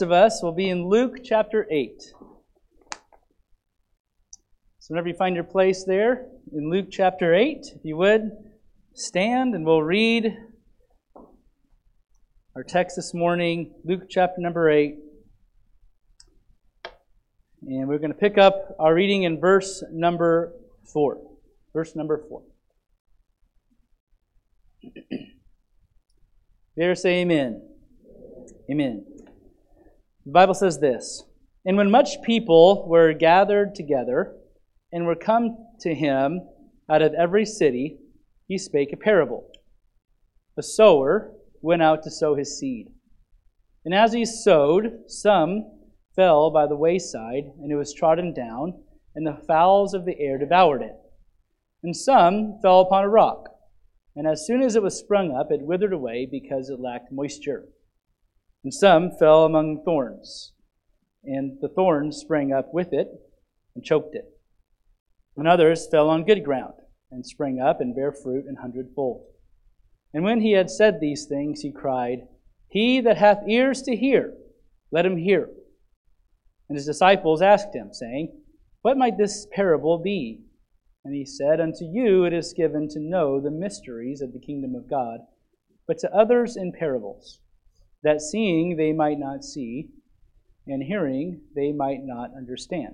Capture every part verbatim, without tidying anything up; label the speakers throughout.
Speaker 1: Of us will be in Luke chapter eight. So whenever you find your place there in Luke chapter eight, if you would, stand and we'll read our text this morning, Luke chapter number eight. And we're going to pick up our reading in verse number four. Verse number four. There say amen. Amen. The Bible says this, "And when much people were gathered together, and were come to him out of every city, he spake a parable. A sower went out to sow his seed. And as he sowed, some fell by the wayside, and it was trodden down, and the fowls of the air devoured it. And some fell upon a rock, and as soon as it was sprung up, it withered away because it lacked moisture. And some fell among thorns, and the thorns sprang up with it and choked it. And others fell on good ground, and sprang up and bare fruit an hundredfold. And when he had said these things, he cried, He that hath ears to hear, let him hear. And his disciples asked him, saying, What might this parable be? And he said, Unto you it is given to know the mysteries of the kingdom of God, but to others in parables, that seeing they might not see, and hearing they might not understand.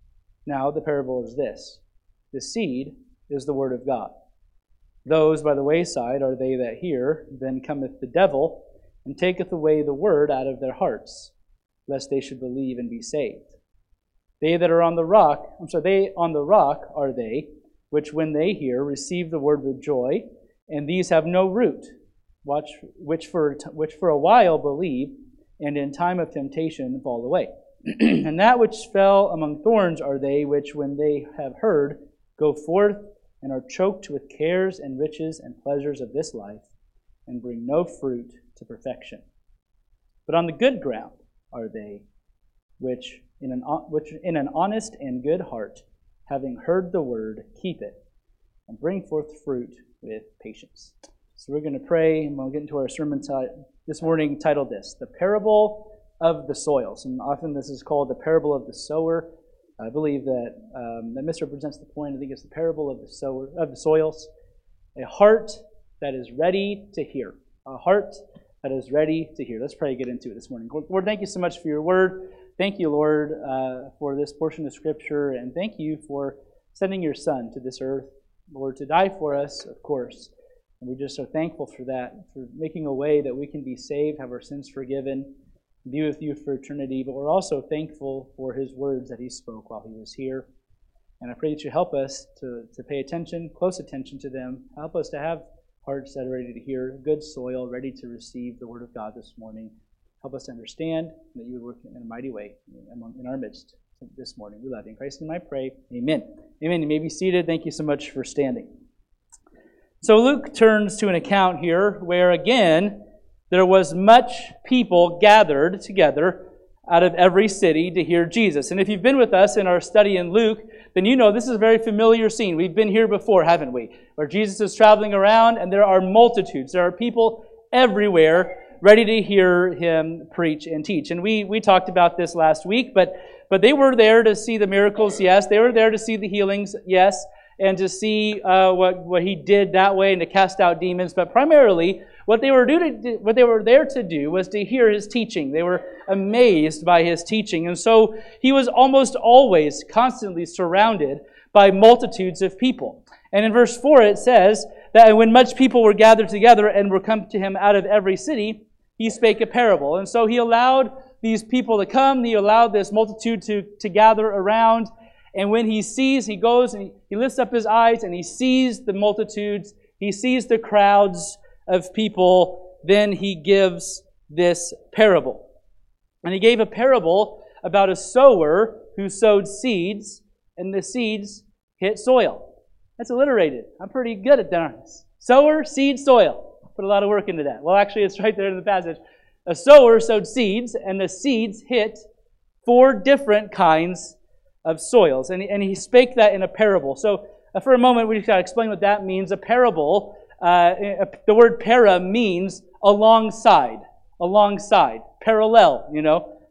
Speaker 1: Now the parable is this. The seed is the word of God. Those by the wayside are they that hear, then cometh the devil, and taketh away the word out of their hearts, lest they should believe and be saved. They that are on the rock, I'm sorry, they on the rock are they, which when they hear, receive the word with joy, and these have no root, Watch, which for which for a while believe, and in time of temptation fall away. And that which fell among thorns are they which, when they have heard, go forth and are choked with cares and riches and pleasures of this life, and bring no fruit to perfection. But on the good ground are they which in an which in an honest and good heart, having heard the word, keep it, and bring forth fruit with patience." So we're going to pray, and we'll get into our sermon t- this morning titled this, The Parable of the Soils. And often this is called the Parable of the Sower. I believe that um, that Mister represents the point. I think it's the Parable of the Sower of the Soils. A heart that is ready to hear. A heart that is ready to hear. Let's pray and get into it this morning. Lord, thank you so much for your word. Thank you, Lord, uh, for this portion of Scripture. And thank you for sending your Son to this earth, Lord, to die for us, of course. And we just are thankful for that, for making a way that we can be saved, have our sins forgiven, be with you for eternity. But we're also thankful for his words that he spoke while he was here. And I pray that you help us to, to pay attention, close attention to them. Help us to have hearts that are ready to hear, good soil, ready to receive the word of God this morning. Help us to understand that you would work in a mighty way among, in our midst this morning. We love you. In Christ's name I pray. Amen. Amen. You may be seated. Thank you so much for standing. So Luke turns to an account here where, again, there was much people gathered together out of every city to hear Jesus. And if you've been with us in our study in Luke, then you know this is a very familiar scene. We've been here before, haven't we? Where Jesus is traveling around and there are multitudes. There are people everywhere ready to hear him preach and teach. And we we talked about this last week, but but they were there to see the miracles, yes. They were there to see the healings, yes. And to see uh, what, what he did that way and to cast out demons. But primarily, what they were do to, what they were there to do was to hear his teaching. They were amazed by his teaching. And so he was almost always constantly surrounded by multitudes of people. And in verse four it says that when much people were gathered together and were come to him out of every city, he spake a parable. And so he allowed these people to come. He allowed this multitude to, to gather around. And when he sees, he goes and he, he lifts up his eyes and he sees the multitudes, he sees the crowds of people, then he gives this parable. And he gave a parable about a sower who sowed seeds, and the seeds hit soil. That's alliterated. I'm pretty good at that. Sower, seed, soil. Put a lot of work into that. Well, actually, it's right there in the passage. A sower sowed seeds, and the seeds hit four different kinds of soils. And, and he spake that in a parable. So uh, for a moment, we just got to explain what that means. A parable, uh, the word para means alongside, alongside, parallel, you know.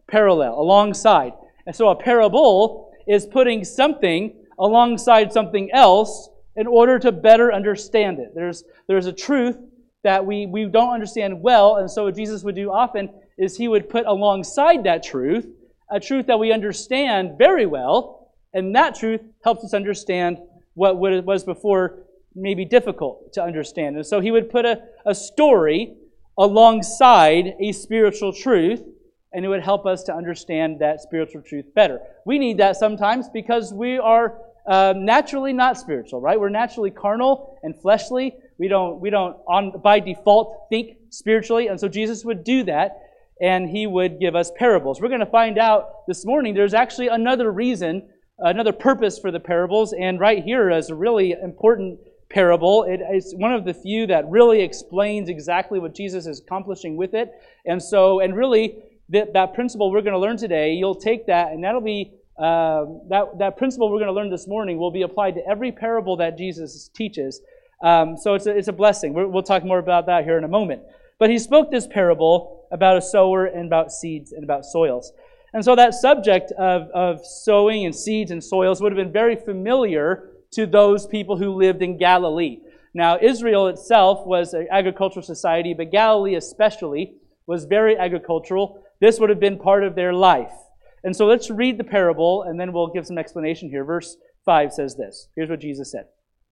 Speaker 1: parallel, alongside. And so a parable is putting something alongside something else in order to better understand it. There's, there's a truth that we, we don't understand well, and so what Jesus would do often is he would put alongside that truth a truth that we understand very well, and that truth helps us understand what was before maybe difficult to understand. And so he would put a, a story alongside a spiritual truth, and it would help us to understand that spiritual truth better. We need that sometimes because we are uh, naturally not spiritual, right? We're naturally carnal and fleshly. We don't, we don't on by default think spiritually, and so Jesus would do that, and he would give us parables. We're going to find out this morning there's actually another reason, another purpose for the parables, and right here is a really important parable. It is one of the few that really explains exactly what Jesus is accomplishing with it. And so, and really, that, that principle we're going to learn today, you'll take that, and that'll be, uh, that, that principle we're going to learn this morning will be applied to every parable that Jesus teaches. Um, so it's a, it's a blessing. We're, we'll talk more about that here in a moment. But he spoke this parable about a sower and about seeds and about soils. And so that subject of, of sowing and seeds and soils would have been very familiar to those people who lived in Galilee. Now, Israel itself was an agricultural society, but Galilee especially was very agricultural. This would have been part of their life. And so let's read the parable, and then we'll give some explanation here. Verse five says this. Here's what Jesus said.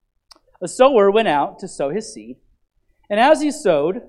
Speaker 1: A sower went out to sow his seed, and as he sowed,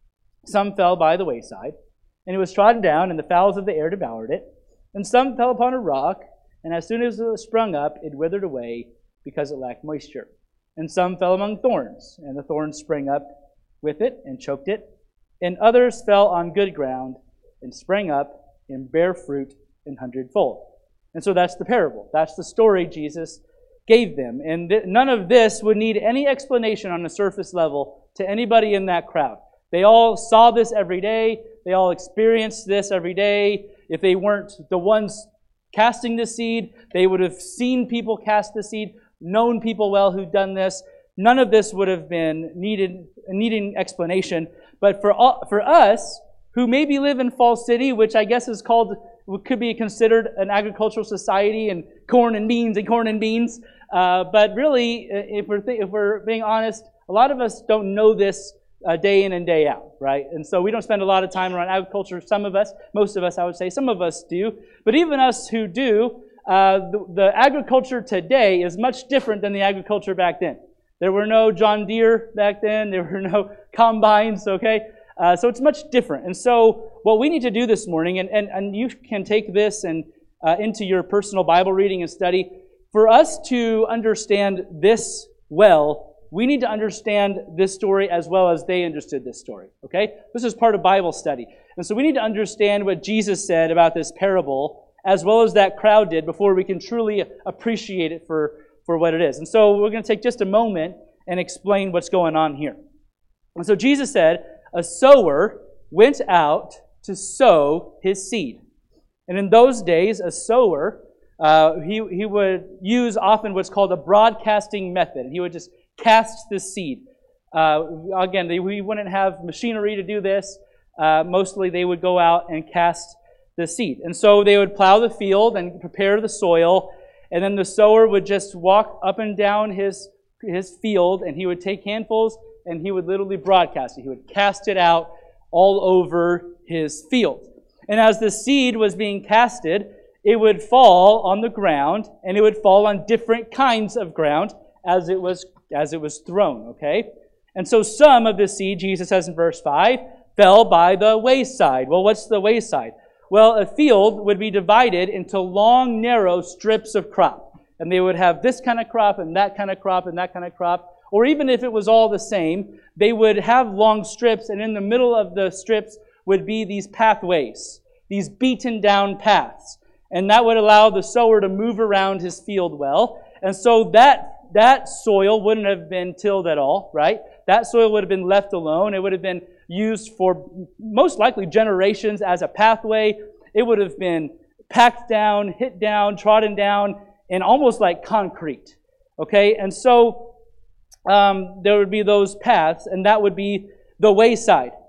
Speaker 1: some fell by the wayside, and it was trodden down, and the fowls of the air devoured it. And some fell upon a rock, and as soon as it sprung up, it withered away, because it lacked moisture. And some fell among thorns, and the thorns sprang up with it and choked it. And others fell on good ground and sprang up and bare fruit an hundredfold. And so that's the parable. That's the story Jesus gave them. And th- none of this would need any explanation on a surface level to anybody in that crowd. They all saw this every day. They all experienced this every day. If they weren't the ones casting the seed, they would have seen people cast the seed, known people well who'd done this. None of this would have been needed, needing explanation. But for all, for us, who maybe live in Falls City, which I guess is called, could be considered an agricultural society, and corn and beans and corn and beans. Uh, but really, if we're th- if we're being honest, a lot of us don't know this uh, day in and day out, right? And so we don't spend a lot of time around agriculture. Some of us, most of us, I would say, some of us do. But even us who do, uh, the, the agriculture today is much different than the agriculture back then. There were no John Deere back then. There were no combines, okay? Uh, so it's much different. And so what we need to do this morning, and, and, and you can take this and uh, into your personal Bible reading and study, for us to understand this well, we need to understand this story as well as they understood this story, okay? This is part of Bible study. And so we need to understand what Jesus said about this parable as well as that crowd did before we can truly appreciate it for, for what it is. And so we're going to take just a moment and explain what's going on here. And so Jesus said, a sower went out to sow his seed. And in those days, a sower, uh, he, he would use often what's called a broadcasting method. He would just cast the seed. Uh, again, they, we wouldn't have machinery to do this. Uh, mostly they would go out and cast the seed. And so they would plow the field and prepare the soil, and then the sower would just walk up and down his, his field, and he would take handfuls and he would literally broadcast it. He would cast it out all over his field. And as the seed was being casted, it would fall on the ground, and it would fall on different kinds of ground as it was as it was thrown, okay? And so some of the seed, Jesus says in verse five, fell by the wayside. Well, what's the wayside? Well, a field would be divided into long, narrow strips of crop. And they would have this kind of crop and that kind of crop and that kind of crop. Or even if it was all the same, they would have long strips, and in the middle of the strips would be these pathways, these beaten down paths. And that would allow the sower to move around his field well. And so that that soil wouldn't have been tilled at all, right? That soil would have been left alone. It would have been used for most likely generations as a pathway. It would have been packed down, hit down, trodden down, and almost like concrete, okay? And so um, there would be those paths, and that would be the wayside.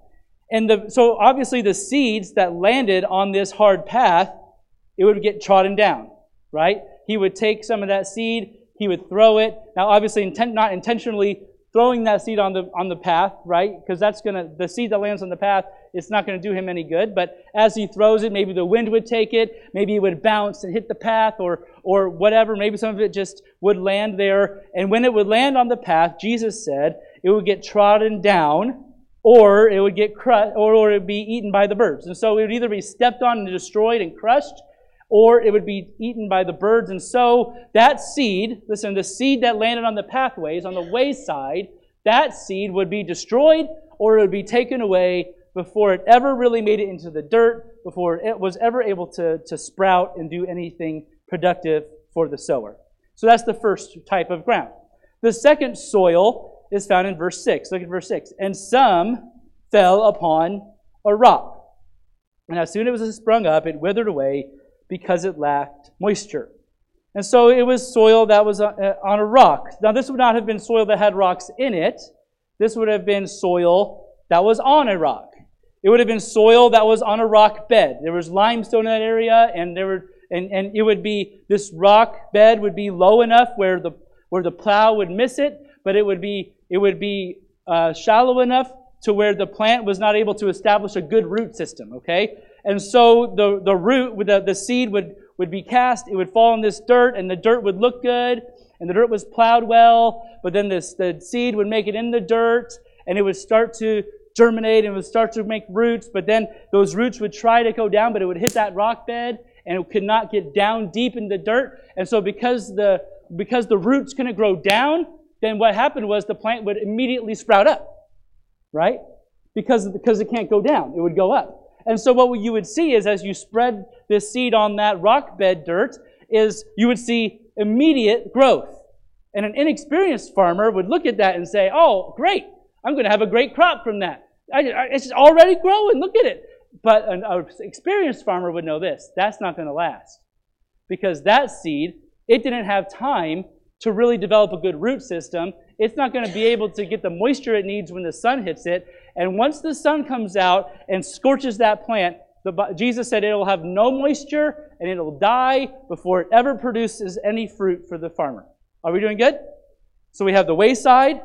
Speaker 1: And the, so obviously the seeds that landed on this hard path, it would get trodden down, right? He would take some of that seed, he would throw it. Now obviously intent, not intentionally throwing that seed on the on the path, right? Because that's gonna the seed that lands on the path, it's not gonna do him any good. But as he throws it, maybe the wind would take it, maybe it would bounce and hit the path, or or whatever. Maybe some of it just would land there. And when it would land on the path, Jesus said it would get trodden down, or it would get crushed, or, or it would be eaten by the birds. And so it would either be stepped on and destroyed and crushed, or it would be eaten by the birds. And so that seed, listen, the seed that landed on the pathways, on the wayside, that seed would be destroyed, or it would be taken away before it ever really made it into the dirt, before it was ever able to, to sprout and do anything productive for the sower. So that's the first type of ground. The second soil is found in verse six. Look at verse six. And some fell upon a rock. And as soon as it was sprung up, it withered away, because it lacked moisture. And so it was soil that was on a rock. Now this would not have been soil that had rocks in it. This would have been soil that was on a rock. It would have been soil that was on a rock bed. There was limestone in that area, and there were and, and it would be, this rock bed would be low enough where the where the plow would miss it, but it would be it would be uh, shallow enough to where the plant was not able to establish a good root system. Okay. And so the, the root, the, the seed would, would be cast, it would fall in this dirt, and the dirt would look good, and the dirt was plowed well, but then this, the seed would make it in the dirt, and it would start to germinate, and it would start to make roots, but then those roots would try to go down, but it would hit that rock bed, and it could not get down deep in the dirt. And so because the, because the roots couldn't grow down, then what happened was the plant would immediately sprout up, right? Because, because it can't go down, it would go up. And so what you would see is, as you spread this seed on that rock bed dirt, is you would see immediate growth. And an inexperienced farmer would look at that and say, oh, great, I'm going to have a great crop from that. I, I, it's already growing, look at it. But an, an experienced farmer would know this, that's not going to last. Because that seed, it didn't have time to really develop a good root system. It's not going to be able to get the moisture it needs when the sun hits it. And once the sun comes out and scorches that plant, the, Jesus said it will have no moisture and it will die before it ever produces any fruit for the farmer. Are we doing good? So we have the wayside,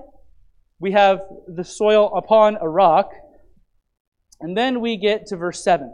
Speaker 1: we have the soil upon a rock, and then we get to verse seven,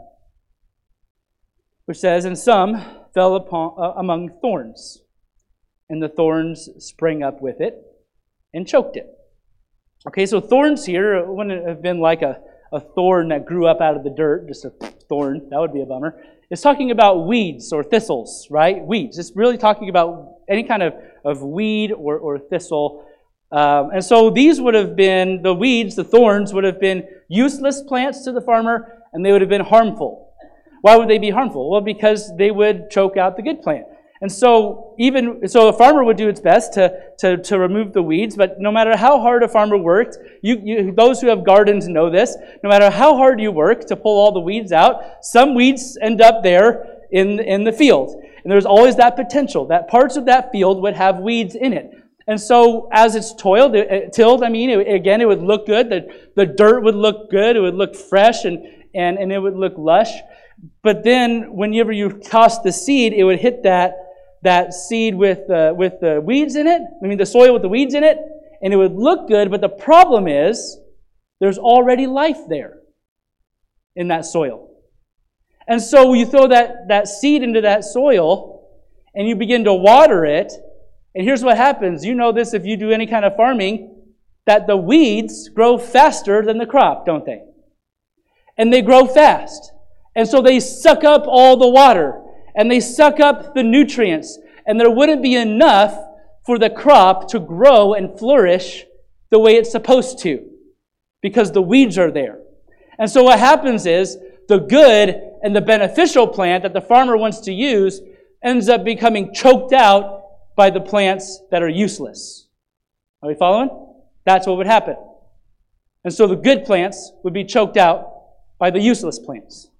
Speaker 1: which says, and some fell upon, uh, among thorns, and the thorns sprang up with it and choked it. Okay, so thorns here wouldn't have been like a, a thorn that grew up out of the dirt, just a thorn. That would be a bummer. It's talking about weeds or thistles, right? Weeds. It's really talking about any kind of, of weed or, or thistle. Um, and so these would have been, the weeds, the thorns, would have been useless plants to the farmer, and they would have been harmful. Why would they be harmful? Well, because they would choke out the good plant. And so even so, a farmer would do its best to, to, to remove the weeds, but no matter how hard a farmer worked, you, you those who have gardens know this, no matter how hard you work to pull all the weeds out, some weeds end up there in, in the field. And there's always that potential, that parts of that field would have weeds in it. And so as it's toiled, it, tilled, I mean, it, again, it would look good. The, the dirt would look good. It would look fresh, and, and, and it would look lush. But then whenever you toss the seed, it would hit that that seed with uh, with the weeds in it, I mean the soil with the weeds in it, and it would look good, but the problem is there's already life there in that soil. And so you throw that, that seed into that soil, and you begin to water it, and here's what happens. You know this if you do any kind of farming, that the weeds grow faster than the crop, don't they? And they grow fast. And so they suck up all the water. And they suck up the nutrients. And there wouldn't be enough for the crop to grow and flourish the way it's supposed to, because the weeds are there. And so what happens is the good and the beneficial plant that the farmer wants to use ends up becoming choked out by the plants that are useless. Are we following? That's what would happen. And so the good plants would be choked out by the useless plants.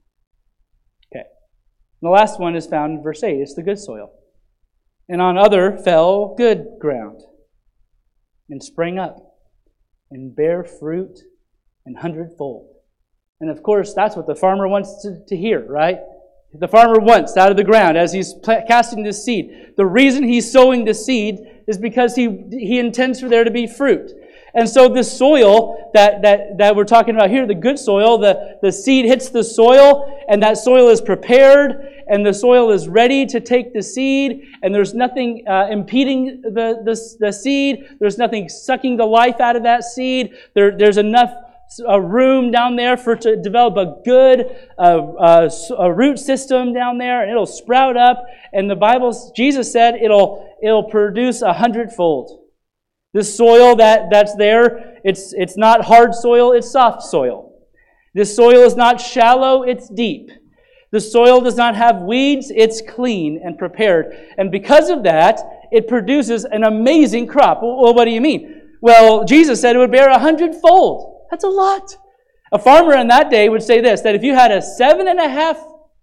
Speaker 1: And the last one is found in verse eight. It's the good soil. And on other fell good ground, and sprang up, and bare fruit an hundredfold. And of course, that's what the farmer wants to, to hear, right? The farmer wants out of the ground as he's pl- casting this seed. The reason he's sowing the seed is because he, he intends for there to be fruit. And so this soil that, that, that we're talking about here, the good soil, the, the seed hits the soil, and that soil is prepared, and the soil is ready to take the seed, and there's nothing uh, impeding the, the, the seed. There's nothing sucking the life out of that seed. There, there's enough uh, room down there for it to develop a good uh, uh, a root system down there, and it'll sprout up. And the Bible, Jesus said, it'll it'll produce a hundredfold. The soil that, that's there, it's, it's not hard soil, it's soft soil. This soil is not shallow, it's deep. The soil does not have weeds, it's clean and prepared. And because of that, it produces an amazing crop. Well, what do you mean? Well, Jesus said it would bear a hundredfold. That's a lot. A farmer in that day would say this, that if you had a seven and a half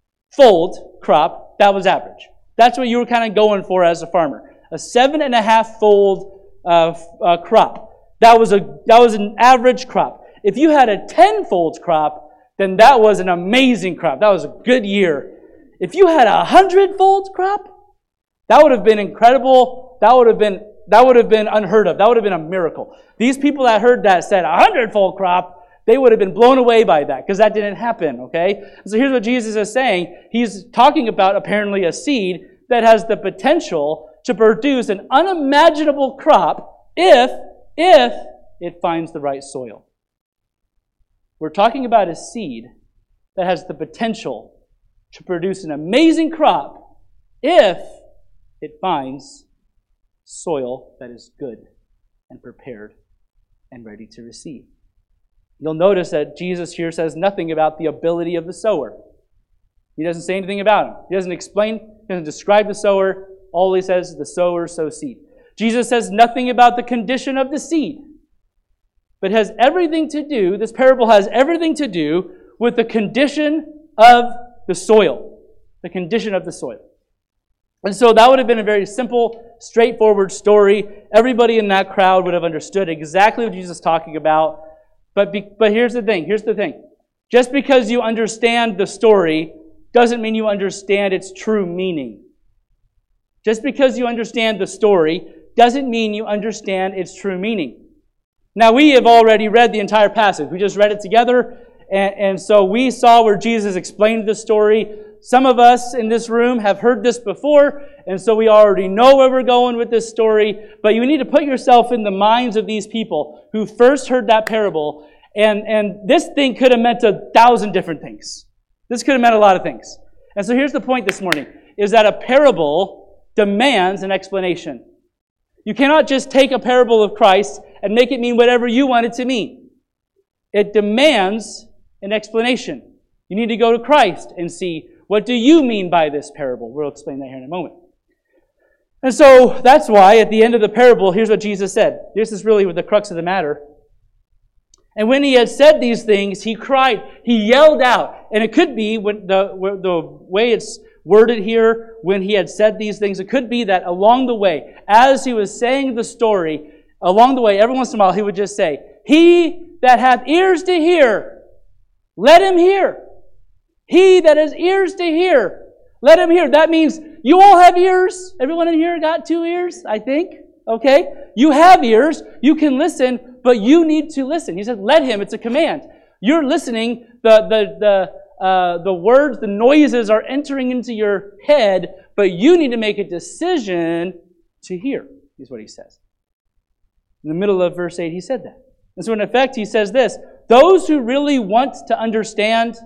Speaker 1: fold crop, that was average. That's what you were kind of going for as a farmer. A seven and a half fold Uh, uh, crop. That was a that was an average crop. If you had a tenfold crop, then that was an amazing crop. That was a good year. If you had a hundredfold crop, that would have been incredible. That would have been that would have been unheard of. That would have been a miracle. These people that heard that said a hundredfold crop, they would have been blown away by that because that didn't happen. Okay, so here's what Jesus is saying. He's talking about apparently a seed that has the potential to produce an unimaginable crop if, if it finds the right soil. We're talking about a seed that has the potential to produce an amazing crop if it finds soil that is good and prepared and ready to receive. You'll notice that Jesus here says nothing about the ability of the sower. He doesn't say anything about him. He doesn't explain, he doesn't describe the sower. All he says is the sower sows seed. Jesus says nothing about the condition of the seed, but has everything to do, this parable has everything to do with the condition of the soil. The condition of the soil. And so that would have been a very simple, straightforward story. Everybody in that crowd would have understood exactly what Jesus is talking about. But, be, but here's the thing, here's the thing. Just because you understand the story doesn't mean you understand its true meaning. Just because you understand the story doesn't mean you understand its true meaning. Now, we have already read the entire passage. We just read it together, and, and so we saw where Jesus explained the story. Some of us in this room have heard this before, and so we already know where we're going with this story, but you need to put yourself in the minds of these people who first heard that parable, and, and this thing could have meant a thousand different things. This could have meant a lot of things. And so here's the point this morning, is that a parable demands an explanation. You cannot just take a parable of Christ and make it mean whatever you want it to mean. It demands an explanation. You need to go to Christ and see, what do you mean by this parable? We'll explain that here in a moment. And so that's why at the end of the parable, here's what Jesus said. This is really the crux of the matter. And when he had said these things, he cried, he yelled out. And it could be, when the, the way it's worded here, when he had said these things, it could be that along the way, as he was saying the story, along the way, every once in a while, he would just say, he that hath ears to hear, let him hear. He that has ears to hear, let him hear. That means you all have ears. Everyone in here got two ears, I think. Okay? You have ears. You can listen, but you need to listen. He said, let him. It's a command. You're listening. The, the, the, Uh, the words, the noises are entering into your head, but you need to make a decision to hear, is what he says. In the middle of verse eight, he said that. And so in effect, he says this, those who really want to understand,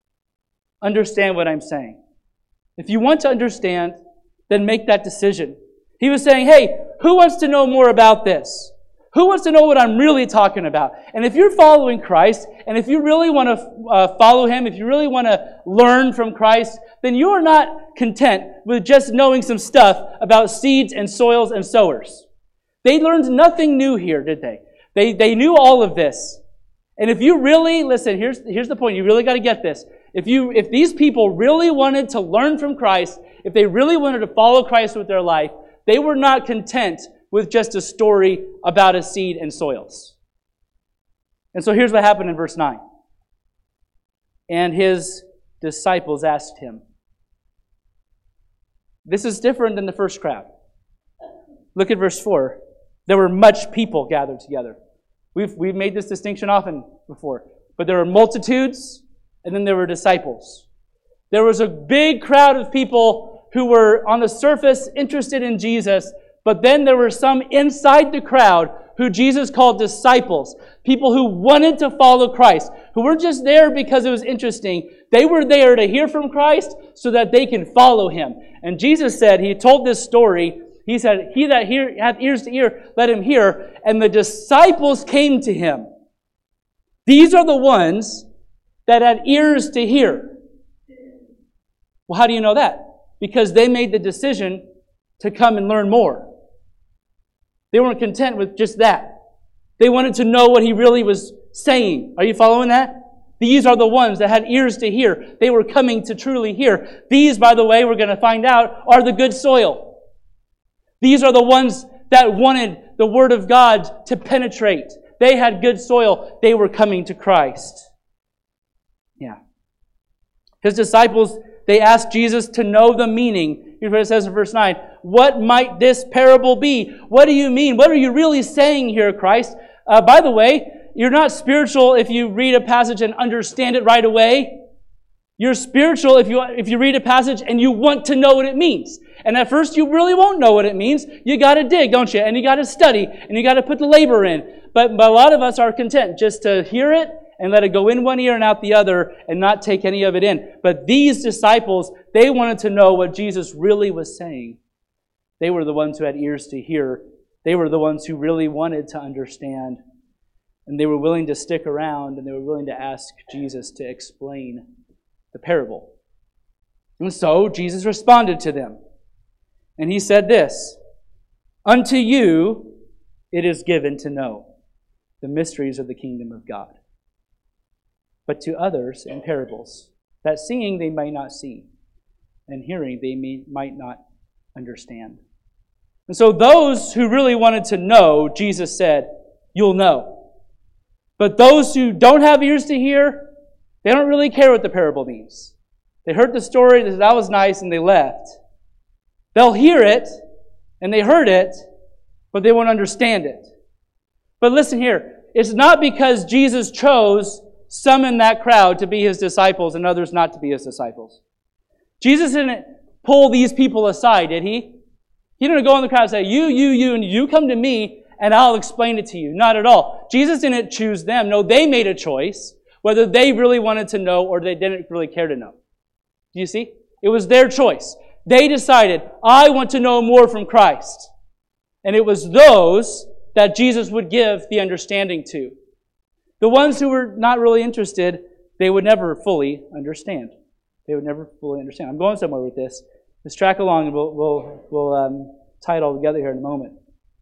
Speaker 1: understand what I'm saying. If you want to understand, then make that decision. He was saying, hey, who wants to know more about this? Who wants to know what I'm really talking about? And if you're following Christ, and if you really want to uh, follow Him, if you really want to learn from Christ, then you are not content with just knowing some stuff about seeds and soils and sowers. They learned nothing new here, did they? They, they knew all of this. And if you really, listen, here's, here's the point. You really got to get this. If you, if these people really wanted to learn from Christ, if they really wanted to follow Christ with their life, they were not content with just a story about a seed and soils. And so here's what happened in verse nine. and his disciples asked him. This is different than the first crowd. Look at verse four. There were much people gathered together. We've, we've made this distinction often before. But there were multitudes, and then there were disciples. There was a big crowd of people who were on the surface interested in Jesus, but then there were some inside the crowd who Jesus called disciples, people who wanted to follow Christ, who weren't just there because it was interesting. They were there to hear from Christ so that they can follow him. And Jesus said, he told this story, he said, he that hear, hath ears to hear, let him hear. And the disciples came to him. These are the ones that had ears to hear. Well, how do you know that? Because they made the decision to come and learn more. They weren't content with just that. They wanted to know what he really was saying. Are you following that? These are the ones that had ears to hear. They were coming to truly hear. These, by the way, we're going to find out, are the good soil. These are the ones that wanted the Word of God to penetrate. They had good soil. They were coming to Christ. Yeah. His disciples, they asked Jesus to know the meaning. Here's what it says in verse nine. What might this parable be? What do you mean? What are you really saying here, Christ? Uh, by the way, you're not spiritual if you read a passage and understand it right away. You're spiritual if you if you read a passage and you want to know what it means. And at first you really won't know what it means. You got to dig, don't you? And you got to study, and you got to put the labor in. But, but a lot of us are content just to hear it and let it go in one ear and out the other and not take any of it in. But these disciples, they wanted to know what Jesus really was saying. They were the ones who had ears to hear. They were the ones who really wanted to understand. And they were willing to stick around, and they were willing to ask Jesus to explain the parable. And so Jesus responded to them. And he said this, unto you it is given to know the mysteries of the kingdom of God. But to others in parables, that seeing they may not see, and hearing they may, might not understand. And so those who really wanted to know, Jesus said, you'll know. But those who don't have ears to hear, they don't really care what the parable means. They heard the story, they said, that was nice, and they left. They'll hear it, and they heard it, but they won't understand it. But listen here, it's not because Jesus chose some in that crowd to be his disciples and others not to be his disciples. Jesus didn't pull these people aside, did he? He didn't go in the crowd and say, you, you, you, and you come to me, and I'll explain it to you. Not at all. Jesus didn't choose them. No, they made a choice, whether they really wanted to know or they didn't really care to know. Do you see? It was their choice. They decided, I want to know more from Christ. And it was those that Jesus would give the understanding to. The ones who were not really interested, they would never fully understand. They would never fully understand. I'm going somewhere with this. Let's track along, and we'll, we'll, we'll um, tie it all together here in a moment.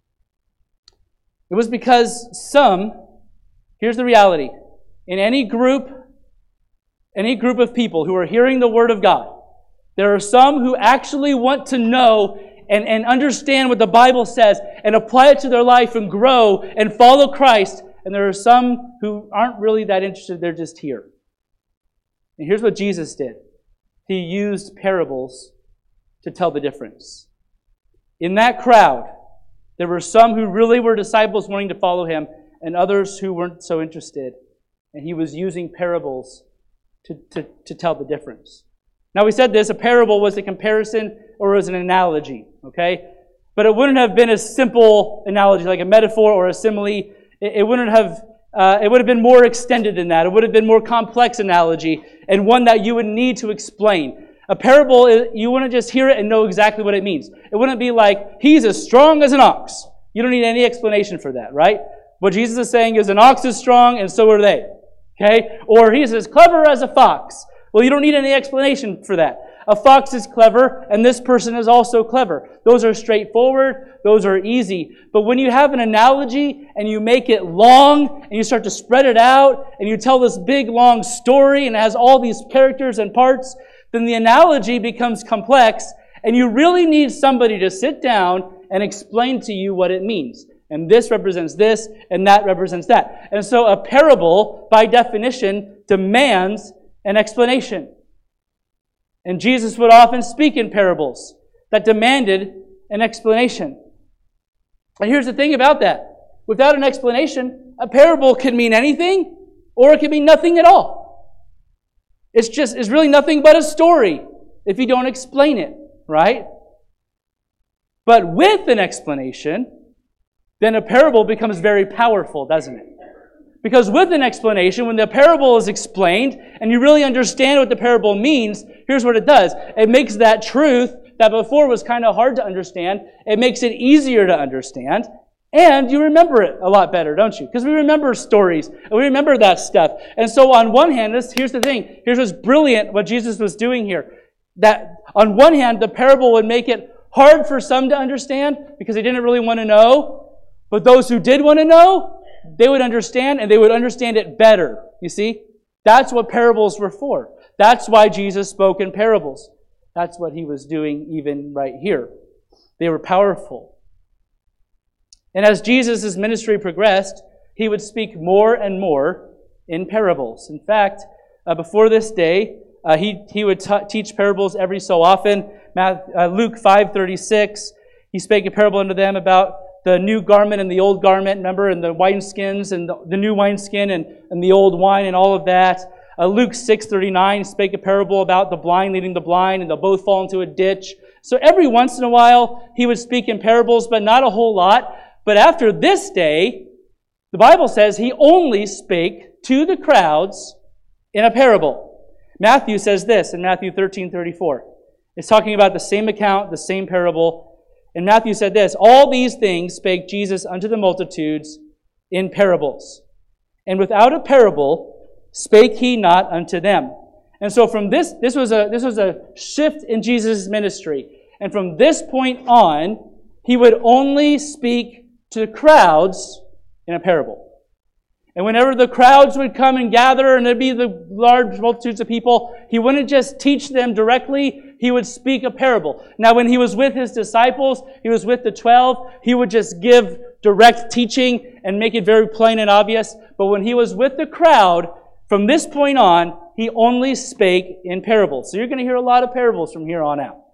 Speaker 1: It was because some, here's the reality, in any group, any group of people who are hearing the Word of God, there are some who actually want to know and, and understand what the Bible says and apply it to their life and grow and follow Christ. And there are some who aren't really that interested. They're just here. And here's what Jesus did. He used parables to tell the difference. In that crowd, there were some who really were disciples wanting to follow him and others who weren't so interested. And he was using parables to, to, to tell the difference. Now, we said this, a parable was a comparison or was an analogy, okay? But it wouldn't have been a simple analogy, like a metaphor or a simile. It, it wouldn't have, uh, it would have been more extended than that. It would have been more complex analogy and one that you would need to explain. A parable, you wouldn't just hear it and know exactly what it means. It wouldn't be like, he's as strong as an ox. You don't need any explanation for that, right? What Jesus is saying is an ox is strong and so are they, okay? Or he's as clever as a fox. Well, you don't need any explanation for that. A fox is clever, and this person is also clever. Those are straightforward. Those are easy. But when you have an analogy, and you make it long, and you start to spread it out, and you tell this big, long story, and it has all these characters and parts, then the analogy becomes complex, and you really need somebody to sit down and explain to you what it means. And this represents this, and that represents that. And so a parable, by definition, demands an explanation. And Jesus would often speak in parables that demanded an explanation. And here's the thing about that. Without an explanation, a parable can mean anything or it can mean nothing at all. It's just, it's really nothing but a story if you don't explain it, right? But with an explanation, then a parable becomes very powerful, doesn't it? Because with an explanation, when the parable is explained and you really understand what the parable means, here's what it does. It makes that truth that before was kind of hard to understand, it makes it easier to understand. And you remember it a lot better, don't you? Because we remember stories, and we remember that stuff. And so on one hand, this, here's the thing. Here's what's brilliant, what Jesus was doing here. That on one hand, the parable would make it hard for some to understand because they didn't really want to know. But those who did want to know, they would understand, and they would understand it better. You see? That's what parables were for. That's why Jesus spoke in parables. That's what he was doing even right here. They were powerful. And as Jesus' ministry progressed, he would speak more and more in parables. In fact, uh, before this day, uh, he, he would t- teach parables every so often. Matthew, uh, Luke five thirty-six, he spake a parable unto them about the new garment and the old garment, remember, and the wineskins and the, the new wineskin and, and the old wine and all of that. Uh, Luke six thirty-nine spake a parable about the blind leading the blind, and they'll both fall into a ditch. So every once in a while, he would speak in parables, but not a whole lot. But after this day, the Bible says he only spake to the crowds in a parable. Matthew says this in Matthew thirteen thirty-four. It's talking about the same account, the same parable. And Matthew said this, all these things spake Jesus unto the multitudes in parables. And without a parable spake he not unto them. And so from this, this was a this was a shift in Jesus' ministry. And from this point on, he would only speak to the crowds in a parable. And whenever the crowds would come and gather, and there'd be the large multitudes of people, he wouldn't just teach them directly, he would speak a parable. Now, when he was with his disciples, he was with the twelve, he would just give direct teaching and make it very plain and obvious. But when he was with the crowd, from this point on, he only spake in parables. So you're going to hear a lot of parables from here on out.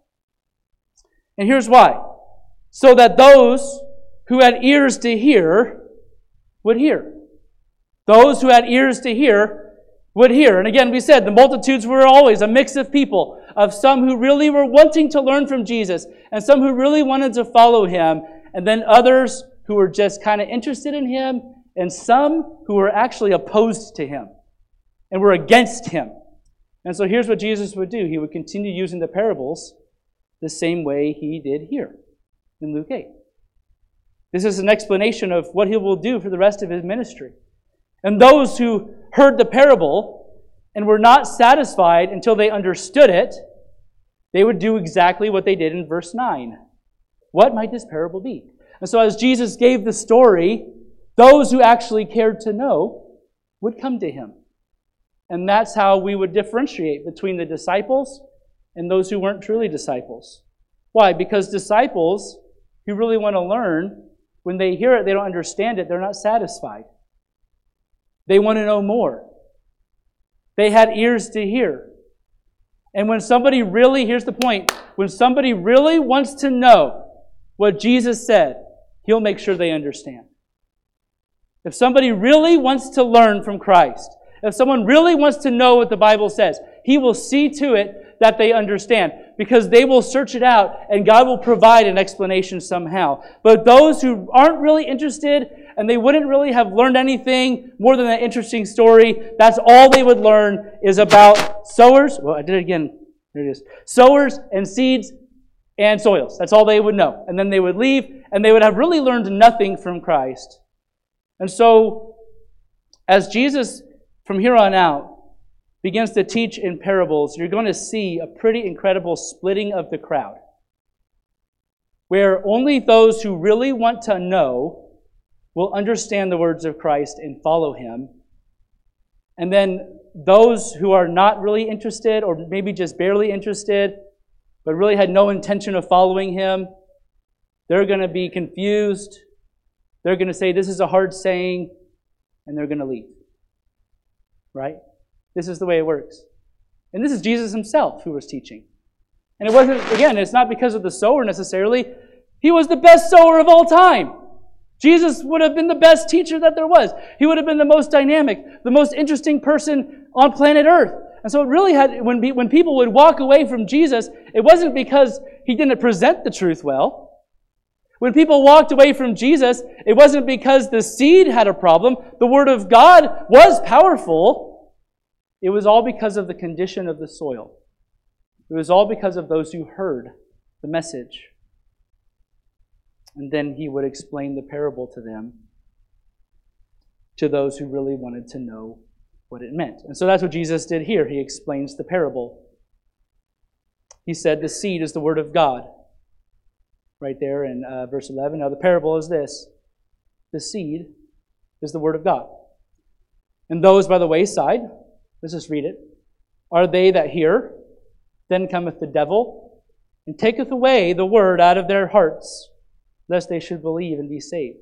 Speaker 1: And here's why. So that those who had ears to hear would hear. Those who had ears to hear would hear. And again, we said the multitudes were always a mix of people, of some who really were wanting to learn from Jesus, and some who really wanted to follow him, and then others who were just kind of interested in him, and some who were actually opposed to him and were against him. And so here's what Jesus would do. He would continue using the parables the same way he did here in Luke eight. This is an explanation of what he will do for the rest of his ministry. And those who heard the parable and were not satisfied until they understood it, they would do exactly what they did in verse nine. What might this parable be? And so as Jesus gave the story, those who actually cared to know would come to him. And that's how we would differentiate between the disciples and those who weren't truly disciples. Why? Because disciples who really want to learn, when they hear it, they don't understand it, they're not satisfied. They want to know more. They had ears to hear. And when somebody really, here's the point, when somebody really wants to know what Jesus said, he'll make sure they understand. If somebody really wants to learn from Christ, if someone really wants to know what the Bible says, he will see to it that they understand, because they will search it out and God will provide an explanation somehow. But those who aren't really interested and they wouldn't really have learned anything more than an interesting story, that's all they would learn is about sowers. Well, I did it again. There it is. Sowers and seeds and soils. That's all they would know. And then they would leave and they would have really learned nothing from Christ. And so, as Jesus, from here on out, begins to teach in parables, you're going to see a pretty incredible splitting of the crowd, where only those who really want to know will understand the words of Christ and follow him. And then those who are not really interested, or maybe just barely interested, but really had no intention of following him, they're going to be confused. They're going to say, this is a hard saying, and they're going to leave. Right? This is the way it works. And this is Jesus himself who was teaching. And it wasn't, again, it's not because of the sower necessarily. He was the best sower of all time. Jesus would have been the best teacher that there was. He would have been the most dynamic, the most interesting person on planet Earth. And so it really had, when, when people would walk away from Jesus, it wasn't because he didn't present the truth well. When people walked away from Jesus, it wasn't because the seed had a problem. The Word of God was powerful. It was all because of the condition of the soil. It was all because of those who heard the message. And then he would explain the parable to them, to those who really wanted to know what it meant. And so that's what Jesus did here. He explains the parable. He said the seed is the Word of God. Right there in uh, verse eleven. Now the parable is this. The seed is the Word of God. And those by the wayside, let's just read it, are they that hear, then cometh the devil, and taketh away the word out of their hearts, lest they should believe and be saved.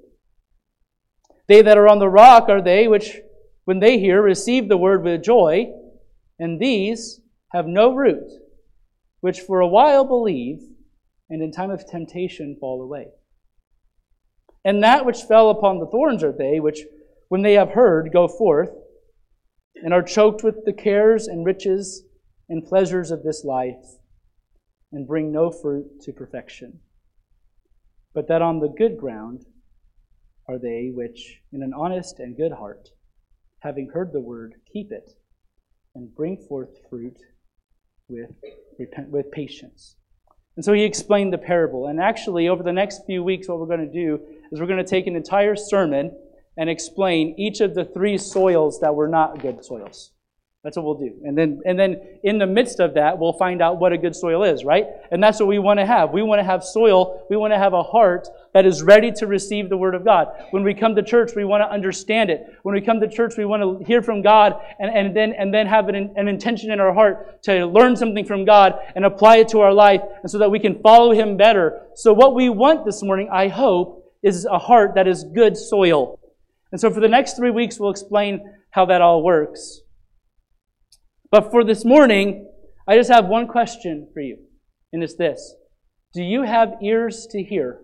Speaker 1: They that are on the rock are they which, when they hear, receive the word with joy, and these have no root, which for a while believe, and in time of temptation fall away. And that which fell upon the thorns are they which, when they have heard, go forth, and are choked with the cares and riches and pleasures of this life, and bring no fruit to perfection. But that on the good ground are they which, in an honest and good heart, having heard the word, keep it, and bring forth fruit with, with patience. And so he explained the parable. And actually, over the next few weeks, what we're going to do is we're going to take an entire sermon and explain each of the three soils that were not good soils. That's what we'll do. And then and then in the midst of that, we'll find out what a good soil is, right? And that's what we want to have. We want to have soil. We want to have a heart that is ready to receive the Word of God. When we come to church, we want to understand it. When we come to church, we want to hear from God and, and then and then have an, an intention in our heart to learn something from God and apply it to our life, and so that we can follow Him better. So what we want this morning, I hope, is a heart that is good soil. And so for the next three weeks, we'll explain how that all works. But for this morning, I just have one question for you, and it's this. Do you have ears to hear?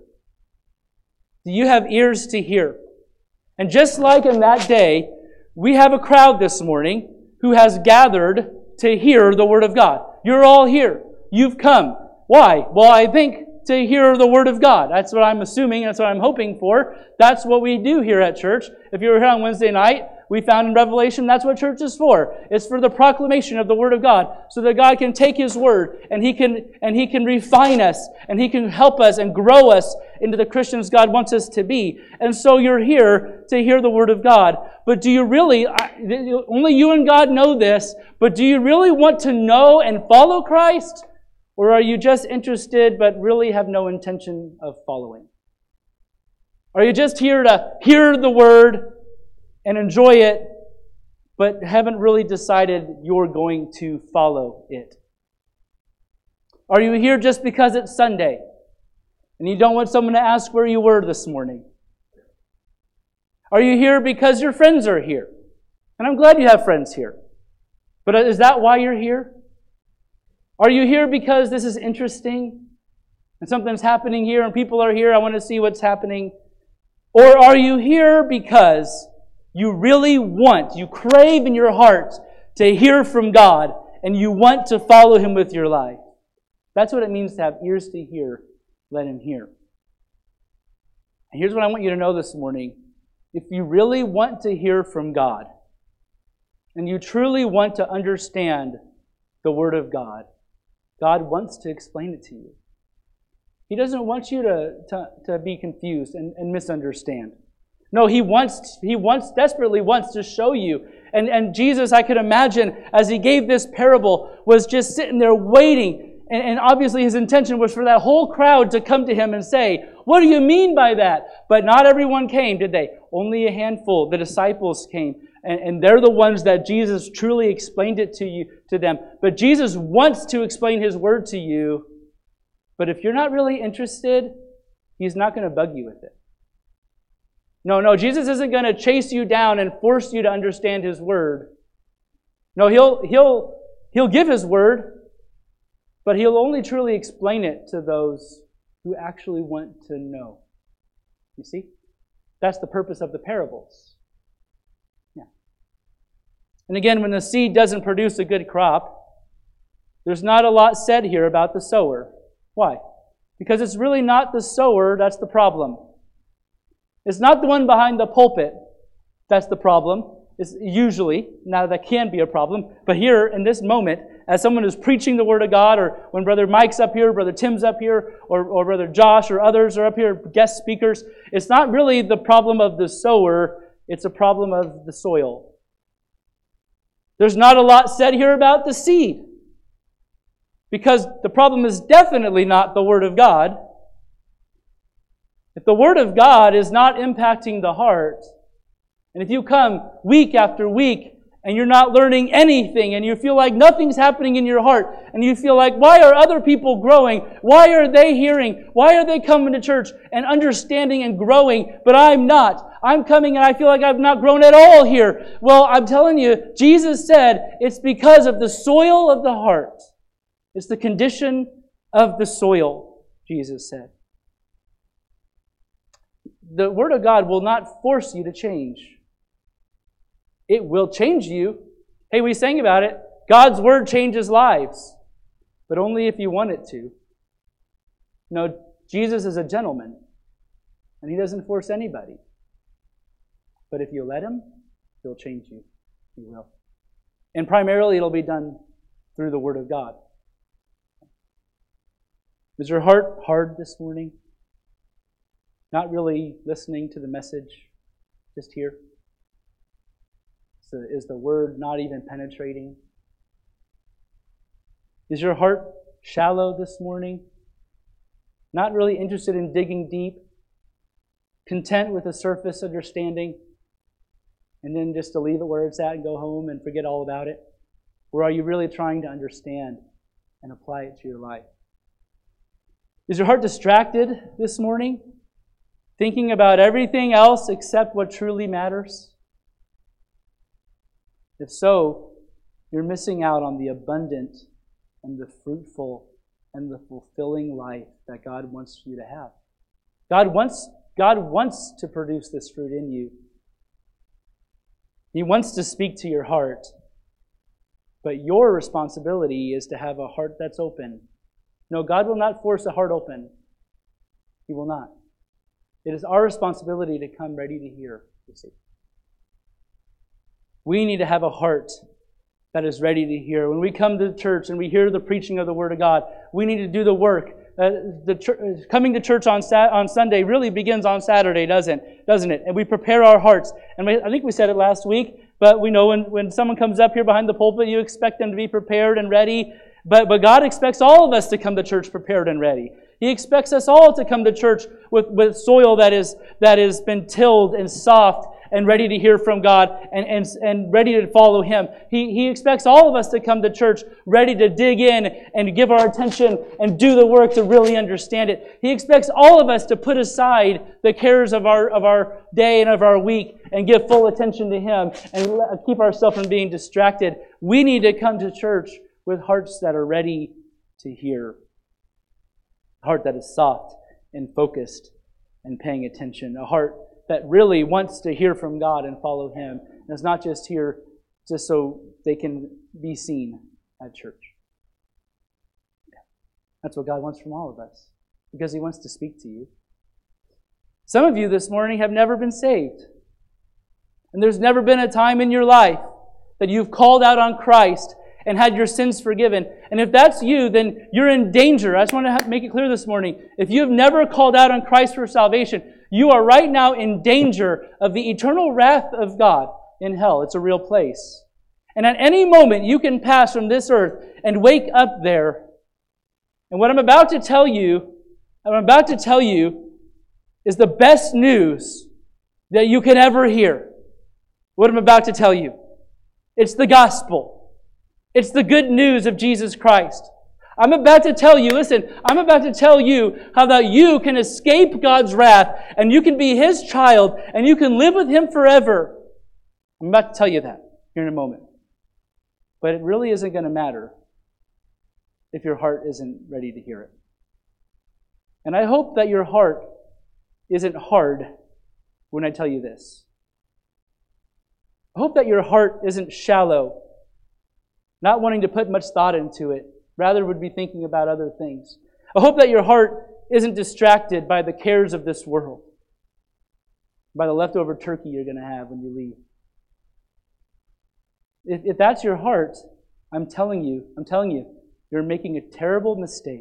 Speaker 1: Do you have ears to hear? And just like in that day, we have a crowd this morning who has gathered to hear the Word of God. You're all here. You've come. Why? Well, I think to hear the Word of God. That's what I'm assuming. That's what I'm hoping for. That's what we do here at church. If you were here on Wednesday night, we found in Revelation that's what church is for. It's for the proclamation of the Word of God, so that God can take His Word and He can and He can refine us and He can help us and grow us into the Christians God wants us to be. And so you're here to hear the Word of God. But do you really, only you and God know this, but do you really want to know and follow Christ? Or are you just interested but really have no intention of following? Are you just here to hear the Word and enjoy it, but haven't really decided you're going to follow it? Are you here just because it's Sunday and you don't want someone to ask where you were this morning? Are you here because your friends are here? And I'm glad you have friends here. But is that why you're here? Are you here because this is interesting and something's happening here and people are here, I want to see what's happening? Or are you here because you really want, you crave in your heart to hear from God, and you want to follow Him with your life? That's what it means to have ears to hear. Let Him hear. And here's what I want you to know this morning. If you really want to hear from God, and you truly want to understand the Word of God, God wants to explain it to you. He doesn't want you to, to, to be confused and, and misunderstand. No, He wants, He wants, desperately wants to show you. And, and Jesus, I could imagine, as He gave this parable, was just sitting there waiting. And, and obviously His intention was for that whole crowd to come to Him and say, what do you mean by that? But not everyone came, did they? Only a handful, the disciples came. And, and they're the ones that Jesus truly explained it to you, to them. But Jesus wants to explain His Word to you. But if you're not really interested, He's not going to bug you with it. No, no, Jesus isn't going to chase you down and force you to understand His Word. No, He'll He'll He'll give His word, but He'll only truly explain it to those who actually want to know. You see? That's the purpose of the parables. Yeah. And again, when the seed doesn't produce a good crop, there's not a lot said here about the sower. Why? Because it's really not the sower that's the problem. It's not the one behind the pulpit that's the problem. It's usually, now that can be a problem, but here in this moment, as someone is preaching the Word of God, or when Brother Mike's up here, Brother Tim's up here, or, or Brother Josh or others are up here, guest speakers, it's not really the problem of the sower, it's a problem of the soil. There's not a lot said here about the seed, because the problem is definitely not the Word of God. If the Word of God is not impacting the heart, and if you come week after week and you're not learning anything and you feel like nothing's happening in your heart and you feel like, why are other people growing? Why are they hearing? Why are they coming to church and understanding and growing, but I'm not? I'm coming and I feel like I've not grown at all here. Well, I'm telling you, Jesus said it's because of the soil of the heart. It's the condition of the soil, Jesus said. The Word of God will not force you to change. It will change you. Hey, we sang about it. God's Word changes lives, but only if you want it to. No, Jesus is a gentleman, and He doesn't force anybody. But if you let Him, He'll change you. He will. And primarily, it'll be done through the Word of God. Is your heart hard this morning? Not really listening to the message, just here? So is the Word not even penetrating? Is your heart shallow this morning? Not really interested in digging deep? Content with a surface understanding? And then just to leave it where it's at and go home and forget all about it? Or are you really trying to understand and apply it to your life? Is your heart distracted this morning? Thinking about everything else except what truly matters? If so, you're missing out on the abundant and the fruitful and the fulfilling life that God wants you to have. God wants, God wants to produce this fruit in you. He wants to speak to your heart. But your responsibility is to have a heart that's open. No, God will not force a heart open. He will not. It is our responsibility to come ready to hear, you see. We need to have a heart that is ready to hear. When we come to church and we hear the preaching of the Word of God, we need to do the work. Uh, the ch- coming to church on Sat- on Sunday really begins on Saturday, doesn't doesn't it? And we prepare our hearts. And we, I think we said it last week, but we know when, when someone comes up here behind the pulpit, you expect them to be prepared and ready. But, but God expects all of us to come to church prepared and ready. He expects us all to come to church with, with soil that is that has been tilled and soft and ready to hear from God and, and, and ready to follow Him. He, he expects all of us to come to church ready to dig in and give our attention and do the work to really understand it. He expects all of us to put aside the cares of our, of our day and of our week and give full attention to Him and keep ourselves from being distracted. We need to come to church with hearts that are ready to hear. A heart that is soft and focused and paying attention. A heart that really wants to hear from God and follow Him. And it's not just here just so they can be seen at church. That's what God wants from all of us, because He wants to speak to you. Some of you this morning have never been saved. And there's never been a time in your life that you've called out on Christ and had your sins forgiven. And if that's you, then you're in danger. I just want to make it clear this morning. If you have never called out on Christ for salvation, you are right now in danger of the eternal wrath of God in hell. It's a real place. And at any moment, you can pass from this earth and wake up there. And what I'm about to tell you, what I'm about to tell you is the best news that you can ever hear. What I'm about to tell you. It's the gospel. It's the good news of Jesus Christ. I'm about to tell you, listen, I'm about to tell you how that you can escape God's wrath and you can be His child and you can live with Him forever. I'm about to tell you that here in a moment. But it really isn't going to matter if your heart isn't ready to hear it. And I hope that your heart isn't hard when I tell you this. I hope that your heart isn't shallow, not wanting to put much thought into it, rather would be thinking about other things. I hope that your heart isn't distracted by the cares of this world, by the leftover turkey you're going to have when you leave. If, if that's your heart, I'm telling you, I'm telling you, you're making a terrible mistake.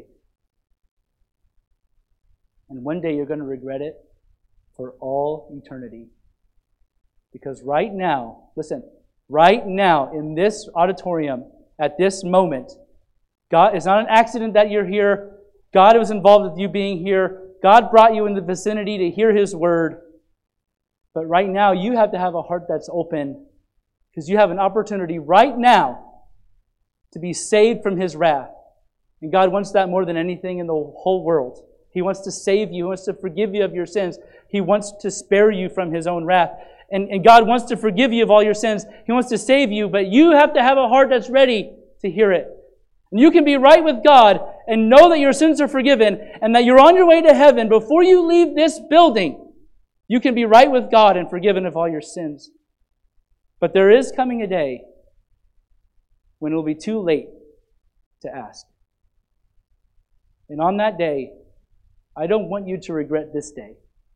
Speaker 1: And one day you're going to regret it for all eternity. Because right now, listen, right now in this auditorium, at this moment, God, it's not an accident that you're here. God was involved with you being here. God brought you in the vicinity to hear His word. But right now, you have to have a heart that's open, because you have an opportunity right now to be saved from His wrath. And God wants that more than anything in the whole world. He wants to save you. He wants to forgive you of your sins. He wants to spare you from His own wrath. And, and God wants to forgive you of all your sins. He wants to save you, but you have to have a heart that's ready to hear it. And you can be right with God and know that your sins are forgiven and that you're on your way to heaven before you leave this building. You can be right with God and forgiven of all your sins. But there is coming a day when it will be too late to ask. And on that day, I don't want you to regret this day.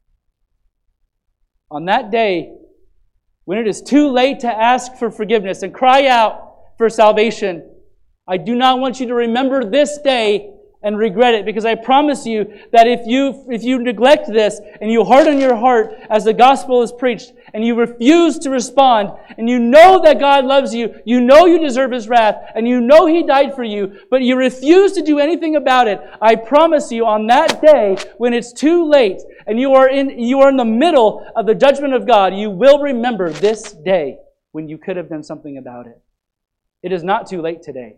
Speaker 1: On that day, when it is too late to ask for forgiveness and cry out for salvation, I do not want you to remember this day and regret it, because I promise you that if you if you neglect this and you harden your heart as the gospel is preached and you refuse to respond and you know that God loves you, you know you deserve His wrath and you know He died for you, but you refuse to do anything about it, I promise you on that day when it's too late and you are in you are in the middle of the judgment of God, you will remember this day when you could have done something about it. It is not too late today.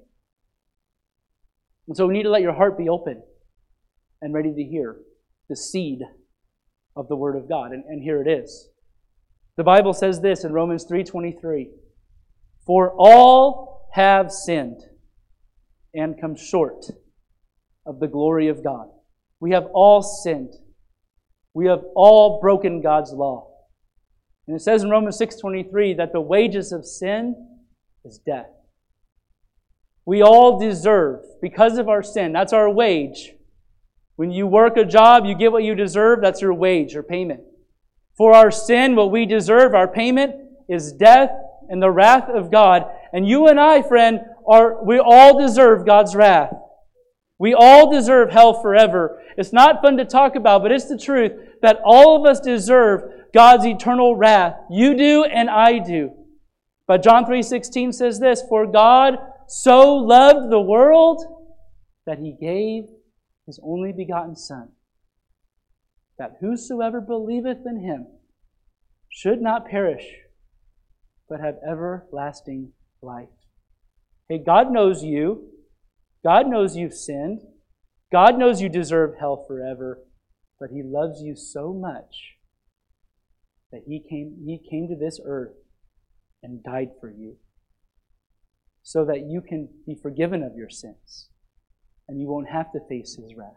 Speaker 1: And so we need to let your heart be open and ready to hear the seed of the Word of God. And, and here it is. The Bible says this in Romans three twenty-three. For all have sinned and come short of the glory of God. We have all sinned. We have all broken God's law. And it says in Romans six twenty-three that the wages of sin is death. We all deserve, because of our sin, that's our wage. When you work a job, you get what you deserve, that's your wage, your payment. For our sin, what we deserve, our payment, is death and the wrath of God. And you and I, friend, are we all deserve God's wrath. We all deserve hell forever. It's not fun to talk about, but it's the truth that all of us deserve God's eternal wrath. You do and I do. But John three sixteen says this, for God so loved the world that He gave His only begotten Son, that whosoever believeth in Him should not perish, but have everlasting life. Hey, God knows you. God knows you've sinned. God knows you deserve hell forever, but He loves you so much that He came, He came to this earth and died for you, so that you can be forgiven of your sins and you won't have to face His wrath.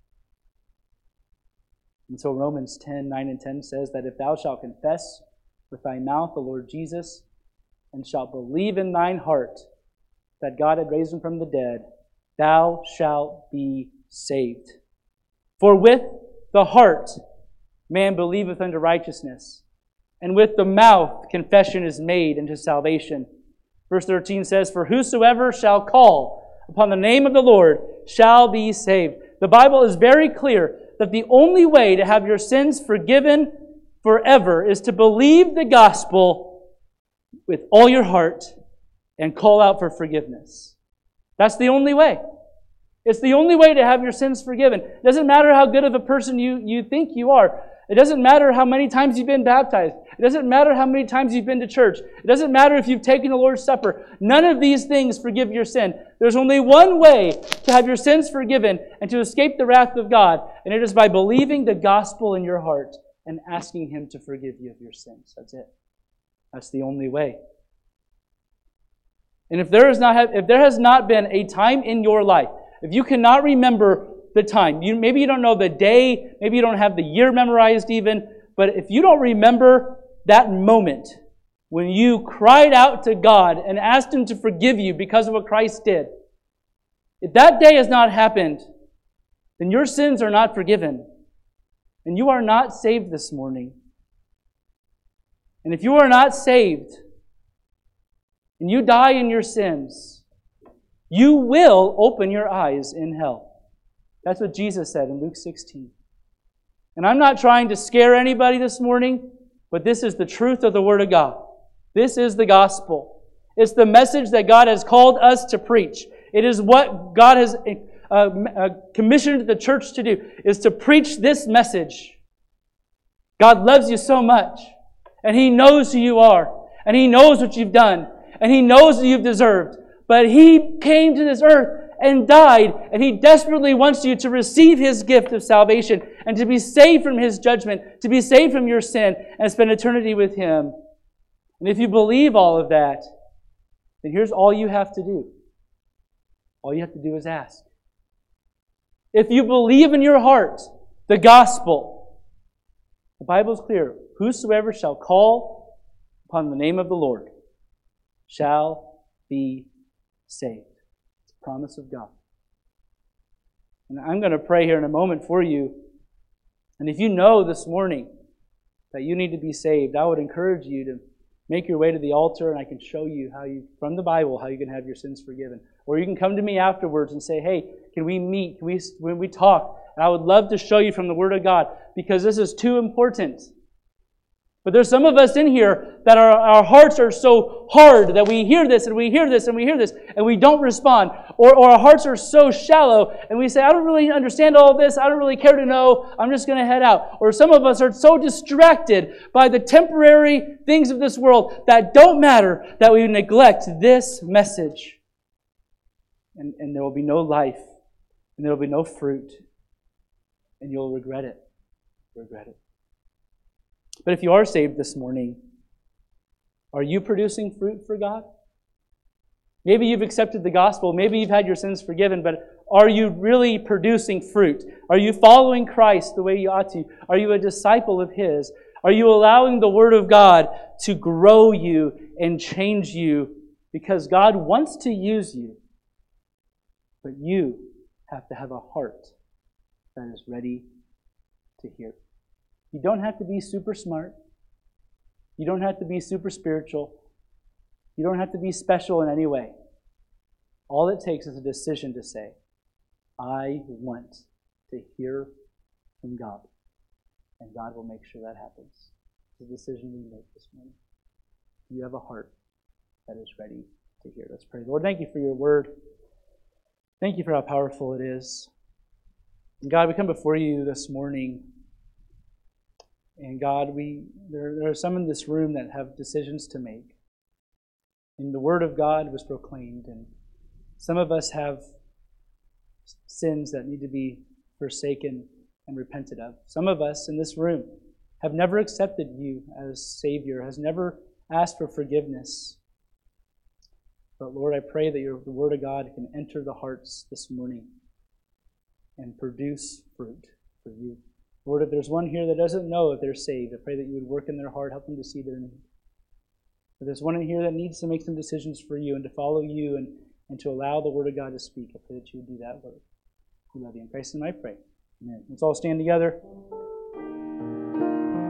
Speaker 1: And so Romans ten, nine and ten says that if thou shalt confess with thy mouth the Lord Jesus and shalt believe in thine heart that God had raised Him from the dead, thou shalt be saved. For with the heart man believeth unto righteousness, and with the mouth confession is made unto salvation. Verse thirteen says, for whosoever shall call upon the name of the Lord shall be saved. The Bible is very clear that the only way to have your sins forgiven forever is to believe the gospel with all your heart and call out for forgiveness. That's the only way. It's the only way to have your sins forgiven. It doesn't matter how good of a person you, you think you are. It doesn't matter how many times you've been baptized. It doesn't matter how many times you've been to church. It doesn't matter if you've taken the Lord's Supper. None of these things forgive your sin. There's only one way to have your sins forgiven and to escape the wrath of God, and it is by believing the gospel in your heart and asking Him to forgive you of your sins. That's it. That's the only way. And if there is not have, if there has not been a time in your life, if you cannot remember the time, you, maybe you don't know the day, maybe you don't have the year memorized even, but if you don't remember that moment when you cried out to God and asked Him to forgive you because of what Christ did, if that day has not happened, then your sins are not forgiven. And you are not saved this morning. And if you are not saved, and you die in your sins, you will open your eyes in hell. That's what Jesus said in Luke sixteen. And I'm not trying to scare anybody this morning, but this is the truth of the Word of God. This is the gospel. It's the message that God has called us to preach. It is what God has uh, uh, commissioned the church to do, is to preach this message. God loves you so much, and He knows who you are, and He knows what you've done, and He knows what you've deserved. But He came to this earth and died, and He desperately wants you to receive His gift of salvation and to be saved from His judgment, to be saved from your sin, and spend eternity with Him. And if you believe all of that, then here's all you have to do. All you have to do is ask. If you believe in your heart the gospel, the Bible is clear. Whosoever shall call upon the name of the Lord shall be saved. It's a promise of God. And I'm going to pray here in a moment for you. And if you know this morning that you need to be saved, I would encourage you to make your way to the altar, and I can show you how you, from the Bible, how you can have your sins forgiven. Or you can come to me afterwards and say, hey, can we meet? Can we, when we talk? And I would love to show you from the Word of God, because this is too important. But there's some of us in here that our, our hearts are so hard that we hear this and we hear this and we hear this and we don't respond. Or, or our hearts are so shallow and we say, I don't really understand all of this. I don't really care to know. I'm just going to head out. Or some of us are so distracted by the temporary things of this world that don't matter that we neglect this message. And, and there will be no life and there will be no fruit. And you'll regret it. Regret it. But if you are saved this morning, are you producing fruit for God? Maybe you've accepted the gospel. Maybe you've had your sins forgiven, but are you really producing fruit? Are you following Christ the way you ought to? Are you a disciple of His? Are you allowing the Word of God to grow you and change you? Because God wants to use you, but you have to have a heart that is ready to hear. You don't have to be super smart. You don't have to be super spiritual. You don't have to be special in any way. All it takes is a decision to say, I want to hear from God. And God will make sure that happens. It's a decision we make this morning. You have a heart that is ready to hear. Let's pray. Lord, thank you for your word. Thank you for how powerful it is. And God, we come before you this morning. And God, we there, there are some in this room that have decisions to make. And the Word of God was proclaimed, and some of us have sins that need to be forsaken and repented of. Some of us in this room have never accepted you as Savior, has never asked for forgiveness. But Lord, I pray that your, the Word of God can enter the hearts this morning and produce fruit for you. Lord, if there's one here that doesn't know if they're saved, I pray that you would work in their heart, help them to see their need. If there's one in here that needs to make some decisions for you and to follow you and, and to allow the Word of God to speak, I pray that you would do that, Lord. We love you. In Christ's name I pray. Amen. Let's all stand together.